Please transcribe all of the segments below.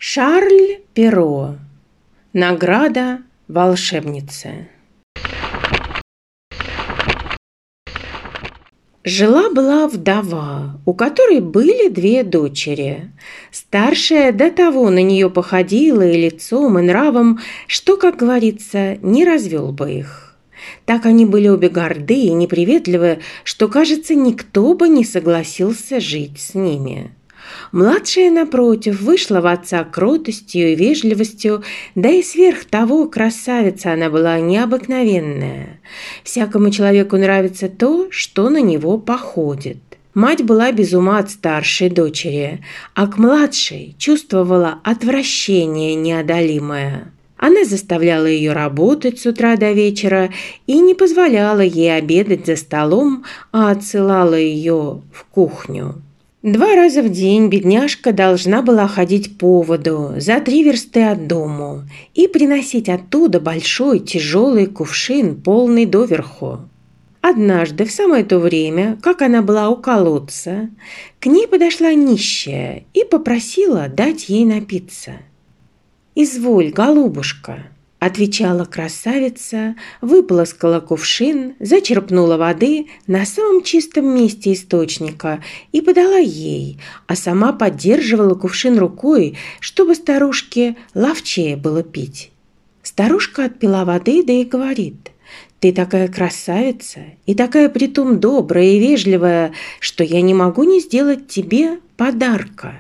Шарль Перро. Награда волшебницы. Жила-была вдова, у которой были две дочери. Старшая до того на нее походила и лицом, и нравом, что, как говорится, не развел бы их. Так они были обе горды и неприветливы, что, кажется, никто бы не согласился жить с ними. Младшая, напротив, вышла в отца кротостью и вежливостью, да и сверх того красавица она была необыкновенная. Всякому человеку нравится то, что на него походит. Мать была без ума от старшей дочери, а к младшей чувствовала отвращение неодолимое. Она заставляла ее работать с утра до вечера и не позволяла ей обедать за столом, а отсылала ее в кухню. 2 раза в день бедняжка должна была ходить по воду за 3 версты от дому и приносить оттуда большой тяжелый кувшин, полный доверху. Однажды, в самое то время, как она была у колодца, к ней подошла нищая и попросила дать ей напиться. «Изволь, голубушка», – отвечала красавица, выполоскала кувшин, зачерпнула воды на самом чистом месте источника и подала ей, а сама поддерживала кувшин рукой, чтобы старушке ловчее было пить. Старушка отпила воды, да и говорит: «Ты такая красавица и такая притом добрая и вежливая, что я не могу не сделать тебе подарка».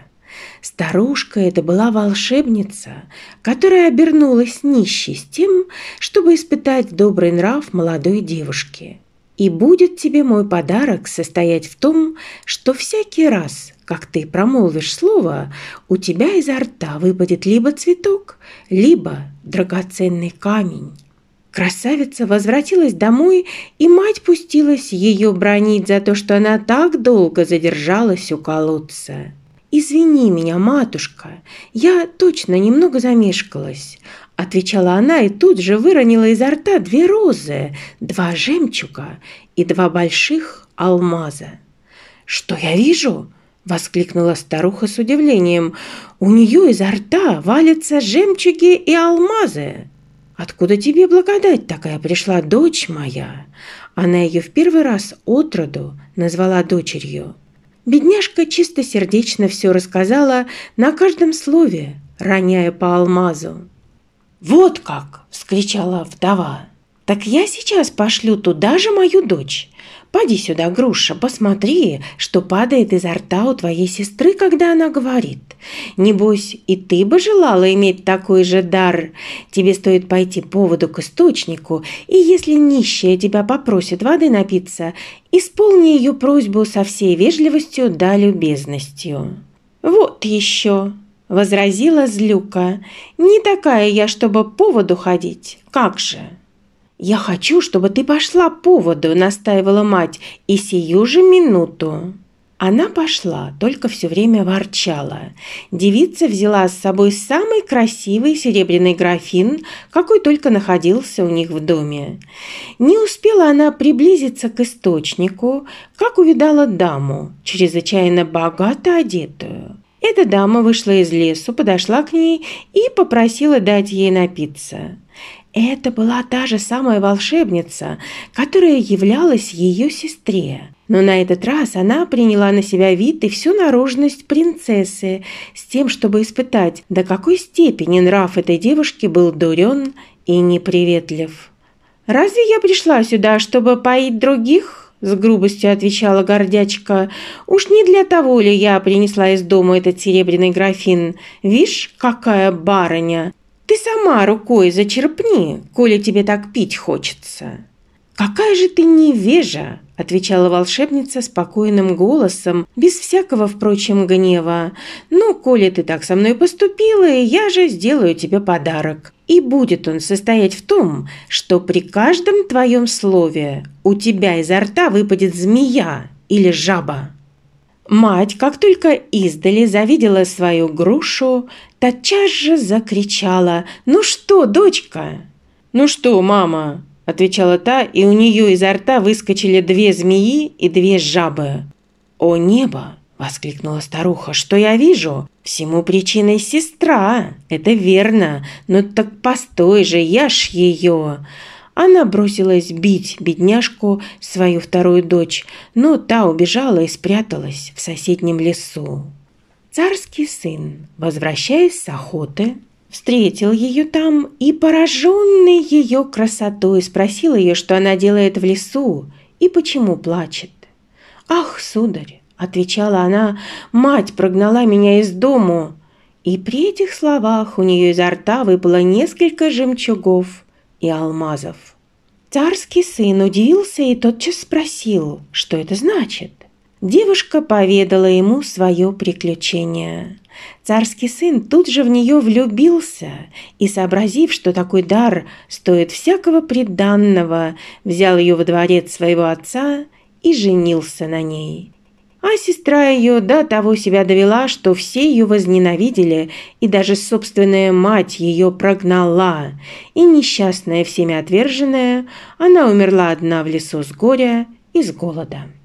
Старушка эта была волшебница, которая обернулась нищей с тем, чтобы испытать добрый нрав молодой девушки. И будет тебе мой подарок состоять в том, что всякий раз, как ты промолвишь слово, у тебя изо рта выпадет либо цветок, либо драгоценный камень. Красавица возвратилась домой, и мать пустилась ее бранить за то, что она так долго задержалась у колодца. «Извини меня, матушка, я точно немного замешкалась», – отвечала она и тут же выронила изо рта 2 розы, 2 жемчуга и 2 больших алмаза. «Что я вижу?» – воскликнула старуха с удивлением. «У нее изо рта валятся жемчуги и алмазы». «Откуда тебе благодать такая пришла, дочь моя?» Она ее в первый раз отроду назвала дочерью. Бедняжка чистосердечно все рассказала на каждом слове, роняя по алмазу. «Вот как!» – вскричала вдова. «Так я сейчас пошлю туда же мою дочь. Поди сюда, Груша, посмотри, что падает изо рта у твоей сестры, когда она говорит. Небось, и ты бы желала иметь такой же дар. Тебе стоит пойти по воду к источнику, и если нищая тебя попросит воды напиться, исполни ее просьбу со всей вежливостью да любезностью». «Вот еще!» – возразила злюка. «Не такая я, чтобы по воду ходить. Как же?» «Я хочу, чтобы ты пошла по воду», – настаивала мать, – «и сию же минуту». Она пошла, только все время ворчала. Девица взяла с собой самый красивый серебряный графин, какой только находился у них в доме. Не успела она приблизиться к источнику, как увидала даму, чрезвычайно богато одетую. Эта дама вышла из лесу, подошла к ней и попросила дать ей напиться. Это была та же самая волшебница, которая являлась ее сестре. Но на этот раз она приняла на себя вид и всю наружность принцессы с тем, чтобы испытать, до какой степени нрав этой девушки был дурен и неприветлив. «Разве я пришла сюда, чтобы поить других?» – с грубостью отвечала гордячка. «Уж не для того ли я принесла из дома этот серебряный графин? Вишь, какая барыня! Ты сама рукой зачерпни, коли тебе так пить хочется». «Какая же ты невежа!» – отвечала волшебница спокойным голосом, без всякого, впрочем, гнева. «Ну, коли ты так со мной поступила, я же сделаю тебе подарок. И будет он состоять в том, что при каждом твоем слове у тебя изо рта выпадет змея или жаба». Мать, как только издали завидела свою грушу, тотчас же закричала: «Ну что, дочка?» «Ну что, мама?» – отвечала та, и у нее изо рта выскочили 2 змеи и 2 жабы. «О небо!» воскликнула старуха. «Что я вижу? Всему причиной сестра. Это верно. Но так постой же, я ж ее». Она бросилась бить бедняжку, свою вторую дочь, но та убежала и спряталась в соседнем лесу. Царский сын, возвращаясь с охоты, встретил ее там и, пораженный ее красотой, спросил ее, что она делает в лесу и почему плачет. «Ах, сударь!» – отвечала она, – «мать прогнала меня из дому». И при этих словах у нее изо рта выпало несколько жемчугов и алмазов. Царский сын удивился и тотчас спросил, что это значит. Девушка поведала ему свое приключение. Царский сын тут же в нее влюбился и, сообразив, что такой дар стоит всякого приданного, взял ее во дворец своего отца и женился на ней. А сестра ее до того себя довела, что все ее возненавидели, и даже собственная мать ее прогнала, и несчастная всеми отверженная, она умерла одна в лесу с горя и с голода.